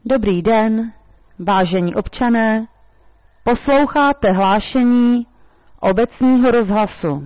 Dobrý den, vážení občané, posloucháte hlášení obecního rozhlasu.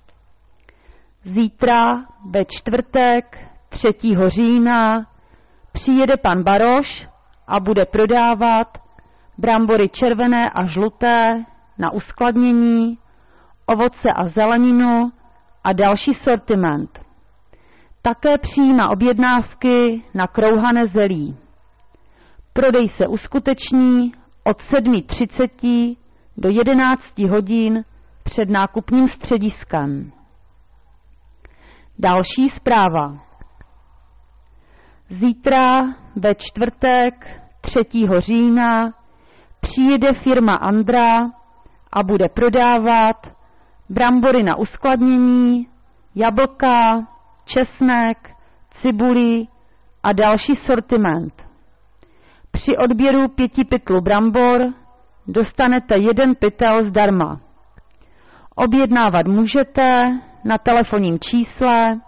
Zítra ve čtvrtek 3. října přijede pan Baroš a bude prodávat brambory červené a žluté na uskladnění, ovoce a zeleninu a další sortiment. Také přijímá objednávky na krouhané zelí. Prodej se uskuteční od 7:30 do 11 hodin před nákupním střediskem. Další zpráva. Zítra ve čtvrtek 3. října přijede firma Andra a bude prodávat brambory na uskladnění, jablka, česnek, cibuli a další sortiment. Při odběru 5 pytlů brambor dostanete 1 pytel zdarma. Objednávat můžete na telefonním čísle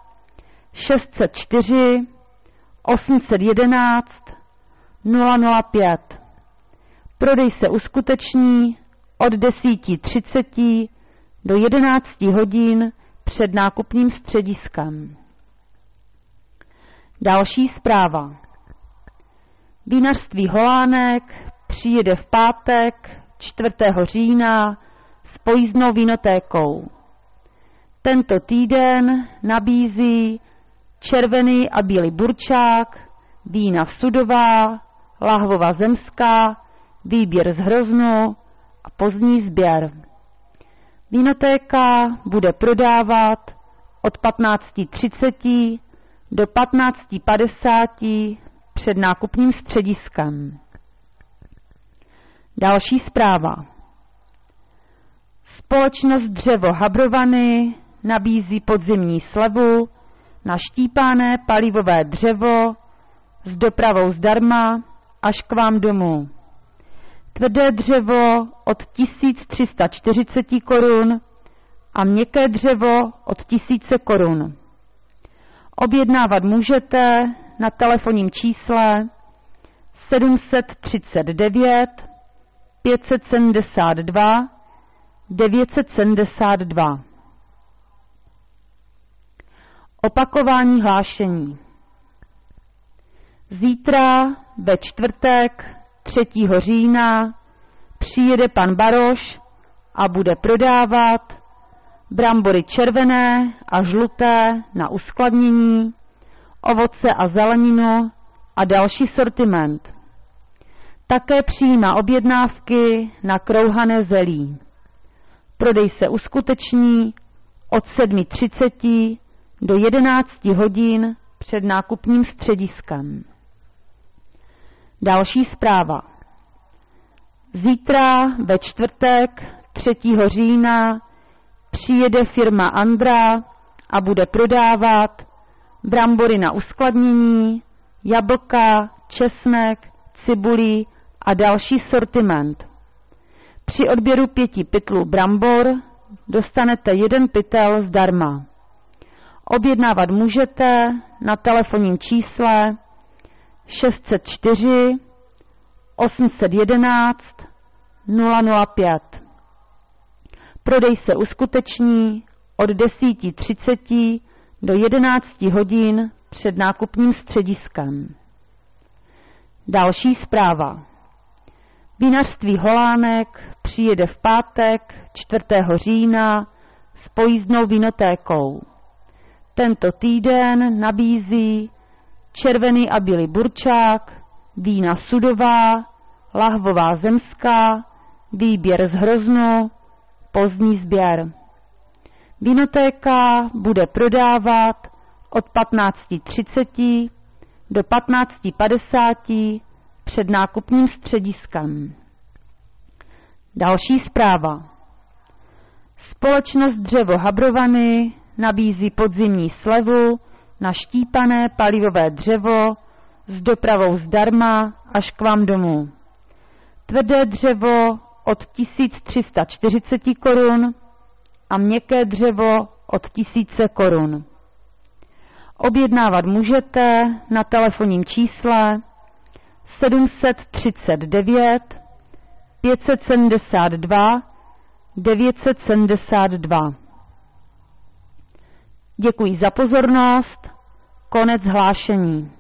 604 811 005. Prodej se uskuteční od 10:30 do 11 hodin před nákupním střediskem. Další zpráva. Vinařství Holánek přijede v pátek 4. října s pojízdnou vinotékou. Tento týden nabízí červený a bílý burčák, vína Sudová, lahvová zemská, výběr z Hroznu a pozdní sběr. Vinotéka bude prodávat od 15:30 do 15:50 před nákupním střediskem. Další zpráva. Společnost Dřevo Habrovany nabízí podzimní slevu na štípané palivové dřevo s dopravou zdarma až k vám domů. Tvrdé dřevo od 1340 korun a měkké dřevo od 1000 korun. Objednávat můžete na telefonním čísle 739 572 972. Opakování hlášení. Zítra ve čtvrtek 3. října přijede pan Baroš a bude prodávat brambory červené a žluté na uskladnění, ovoce a zeleninu a další sortiment. Také přijímá objednávky na krouhané zelí. Prodej se uskuteční od 7:30 do 11 hodin před nákupním střediskem. Další zpráva. Zítra ve čtvrtek 3. října přijede firma Andra a bude prodávat brambory na uskladnění, jablka, česnek, cibuli a další sortiment. Při odběru 5 pytlů brambor dostanete 1 pytel zdarma. Objednávat můžete na telefonním čísle 604 811 005. Prodej se uskuteční od 10:30 do 11 hodin před nákupním střediskem. Další zpráva. Vinařství Holánek přijede v pátek 4. října s pojízdnou vinotékou. Tento týden nabízí červený a bílý burčák, vína Sudová, lahvová zemská, výběr z Hroznu, pozdní sběr. Vinotéka bude prodávat od 15:30 do 15:50 před nákupním střediskem. Další zpráva. Společnost Dřevo Habrovany nabízí podzimní slevu na štípané palivové dřevo s dopravou zdarma až k vám domů. Tvrdé dřevo od 1340 korun a měkké dřevo od 1000 korun. Objednávat můžete na telefonním čísle 739 572 972. Děkuji za pozornost. Konec hlášení.